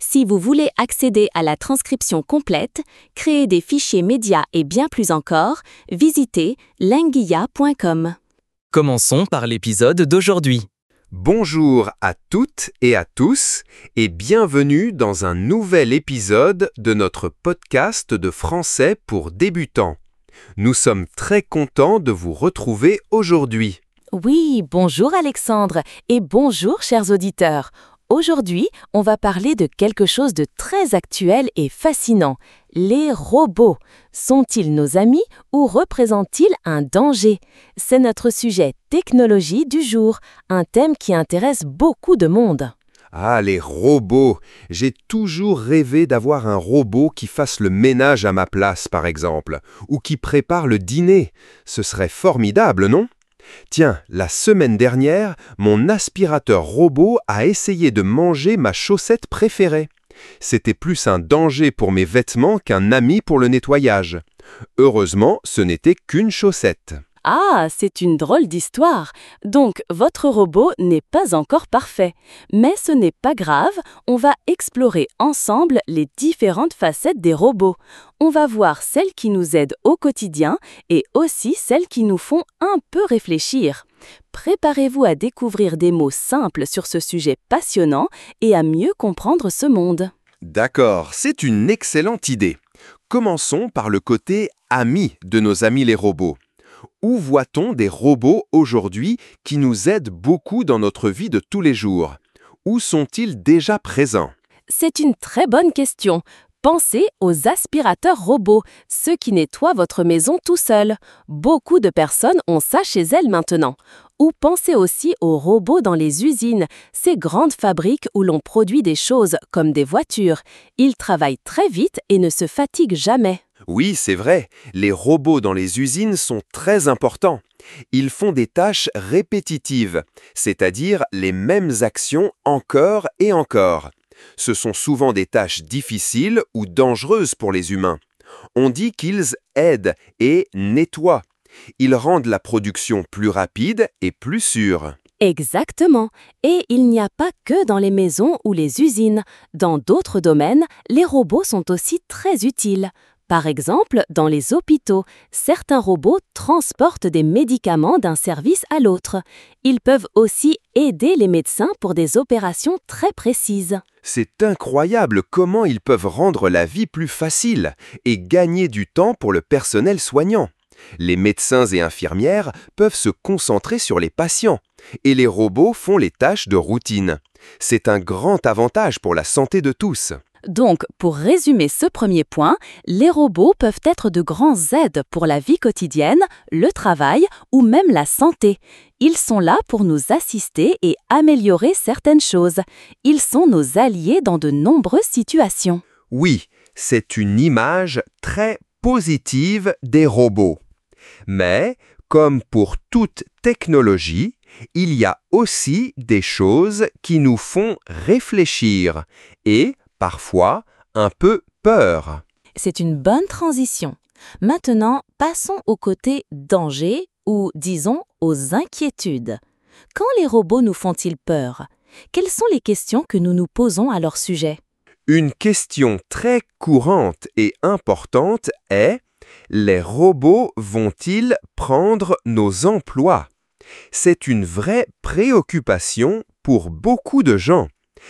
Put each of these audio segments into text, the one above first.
Si vous voulez accéder à la transcription complète, créer des fichiers médias et bien plus encore, visitez lenguia.com. Commençons par l'épisode d'aujourd'hui. Bonjour à toutes et à tous et bienvenue dans un nouvel épisode de notre podcast de français pour débutants. Nous sommes très contents de vous retrouver aujourd'hui. Oui, bonjour Alexandre et bonjour chers auditeurs. Aujourd'hui, on va parler de quelque chose de très actuel et fascinant. Les robots. Sont-ils nos amis ou représentent-ils un danger? C'est notre sujet technologie du jour, un thème qui intéresse beaucoup de monde. Ah, les robots! J'ai toujours rêvé d'avoir un robot qui fasse le ménage à ma place, par exemple, ou qui prépare le dîner. Ce serait formidable, non? Tiens, la semaine dernière, mon aspirateur robot a essayé de manger ma chaussette préférée. C'était plus un danger pour mes vêtements qu'un ami pour le nettoyage. Heureusement, ce n'était qu'une chaussette. Ah, c'est une drôle d'histoire. Donc, votre robot n'est pas encore parfait. Mais ce n'est pas grave, on va explorer ensemble les différentes facettes des robots. On va voir celles qui nous aident au quotidien et aussi celles qui nous font un peu réfléchir. Préparez-vous à découvrir des mots simples sur ce sujet passionnant et à mieux comprendre ce monde. D'accord, c'est une excellente idée. Commençons par le côté ami de nos amis les robots. Où voit-on des robots aujourd'hui qui nous aident beaucoup dans notre vie de tous les jours? Où sont-ils déjà présents? C'est une très bonne question. Pensez aux aspirateurs robots, ceux qui nettoient votre maison tout seuls. Beaucoup de personnes ont ça chez elles maintenant. Ou pensez aussi aux robots dans les usines, ces grandes fabriques où l'on produit des choses comme des voitures. Ils travaillent très vite et ne se fatiguent jamais. Oui, c'est vrai, les robots dans les usines sont très importants. Ils font des tâches répétitives, c'est-à-dire les mêmes actions encore et encore. Ce sont souvent des tâches difficiles ou dangereuses pour les humains. On dit qu'ils aident et nettoient. Ils rendent la production plus rapide et plus sûre. Exactement. Et il n'y a pas que dans les maisons ou les usines. Dans d'autres domaines, les robots sont aussi très utiles. Par exemple, dans les hôpitaux, certains robots transportent des médicaments d'un service à l'autre. Ils peuvent aussi aider les médecins pour des opérations très précises. C'est incroyable comment ils peuvent rendre la vie plus facile et gagner du temps pour le personnel soignant. Les médecins et infirmières peuvent se concentrer sur les patients et les robots font les tâches de routine. C'est un grand avantage pour la santé de tous. Donc, pour résumer ce premier point, les robots peuvent être de grands aides pour la vie quotidienne, le travail ou même la santé. Ils sont là pour nous assister et améliorer certaines choses. Ils sont nos alliés dans de nombreuses situations. Oui, c'est une image très positive des robots. Mais, comme pour toute technologie, il y a aussi des choses qui nous font réfléchir et, parfois, un peu peur. C'est une bonne transition. Maintenant, passons au côté danger ou, disons, aux inquiétudes. Quand les robots nous font-ils peur? Quelles sont les questions que nous nous posons à leur sujet? Une question très courante et importante est: les robots vont-ils prendre nos emplois? C'est une vraie préoccupation pour beaucoup de gens.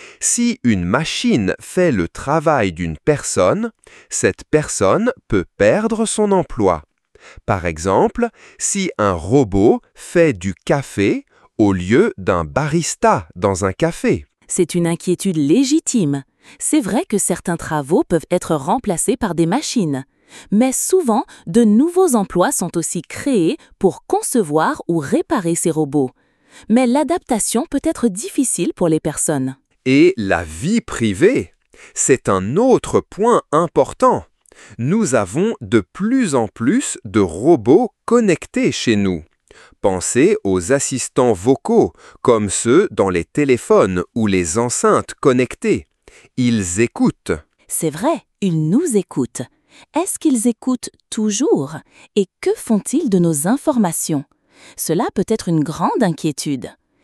Si une machine fait le travail d'une personne, cette personne peut perdre son emploi. Par exemple, si un robot fait du café au lieu d'un barista dans un café. C'est une inquiétude légitime. C'est vrai que certains travaux peuvent être remplacés par des machines. Mais souvent, de nouveaux emplois sont aussi créés pour concevoir ou réparer ces robots. Mais l'adaptation peut être difficile pour les personnes. Et la vie privée, c'est un autre point important. Nous avons de plus en plus de robots connectés chez nous. Pensez aux assistants vocaux, comme ceux dans les téléphones ou les enceintes connectées. Ils écoutent. C'est vrai, ils nous écoutent. Est-ce qu'ils écoutent toujours? Et que font-ils de nos informations? Cela peut être une grande inquiétude.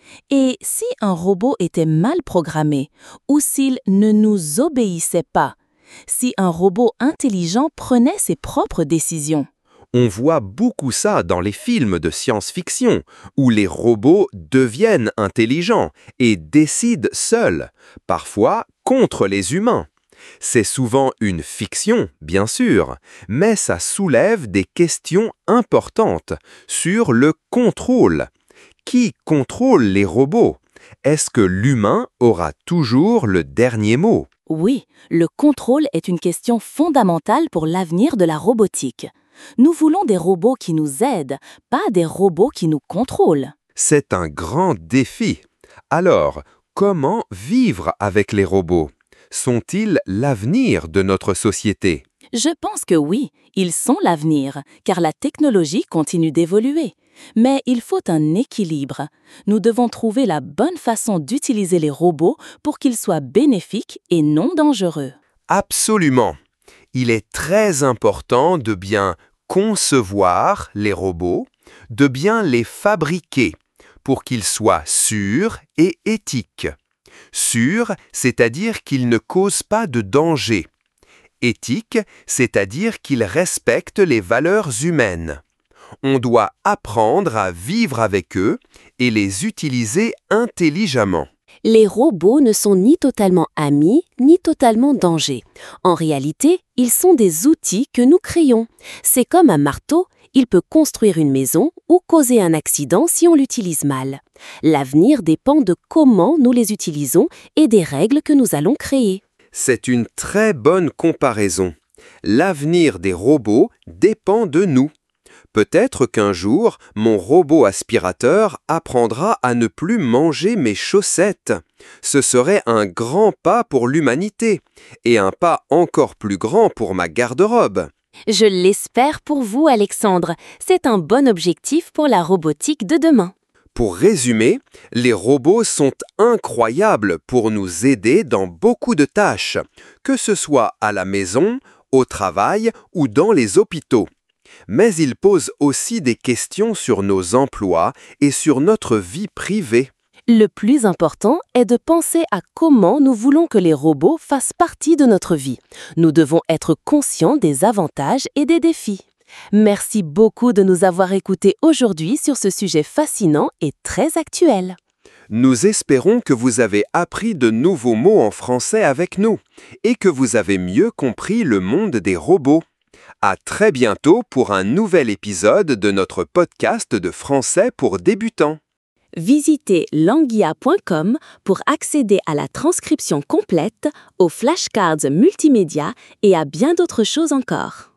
Et si un robot était mal programmé, ou s'il ne nous obéissait pas, si un robot intelligent prenait ses propres décisions? On voit beaucoup ça dans les films de science-fiction, où les robots deviennent intelligents et décident seuls, parfois contre les humains. C'est souvent une fiction, bien sûr, mais ça soulève des questions importantes sur le contrôle. Qui contrôle les robots? Est-ce que l'humain aura toujours le dernier mot? Oui, le contrôle est une question fondamentale pour l'avenir de la robotique. Nous voulons des robots qui nous aident, pas des robots qui nous contrôlent. C'est un grand défi. Alors, comment vivre avec les robots? Sont-ils l'avenir de notre société? Je pense que oui, ils sont l'avenir, car la technologie continue d'évoluer. Mais il faut un équilibre. Nous devons trouver la bonne façon d'utiliser les robots pour qu'ils soient bénéfiques et non dangereux. Absolument. Il est très important de bien concevoir les robots, de bien les fabriquer pour qu'ils soient sûrs et éthiques. Sûrs, c'est-à-dire qu'ils ne causent pas de danger. Éthique, c'est-à-dire qu'ils respectent les valeurs humaines. On doit apprendre à vivre avec eux et les utiliser intelligemment. Les robots ne sont ni totalement amis, ni totalement danger. En réalité, ils sont des outils que nous créons. C'est comme un marteau, il peut construire une maison ou causer un accident si on l'utilise mal. L'avenir dépend de comment nous les utilisons et des règles que nous allons créer. C'est une très bonne comparaison. L'avenir des robots dépend de nous. Peut-être qu'un jour, mon robot aspirateur apprendra à ne plus manger mes chaussettes. Ce serait un grand pas pour l'humanité et un pas encore plus grand pour ma garde-robe. Je l'espère pour vous, Alexandre. C'est un bon objectif pour la robotique de demain. Pour résumer, les robots sont incroyables pour nous aider dans beaucoup de tâches, que ce soit à la maison, au travail ou dans les hôpitaux. Mais ils posent aussi des questions sur nos emplois et sur notre vie privée. Le plus important est de penser à comment nous voulons que les robots fassent partie de notre vie. Nous devons être conscients des avantages et des défis. Merci beaucoup de nous avoir écoutés aujourd'hui sur ce sujet fascinant et très actuel. Nous espérons que vous avez appris de nouveaux mots en français avec nous et que vous avez mieux compris le monde des robots. À très bientôt pour un nouvel épisode de notre podcast de français pour débutants. Visitez languia.com pour accéder à la transcription complète, aux flashcards multimédia et à bien d'autres choses encore.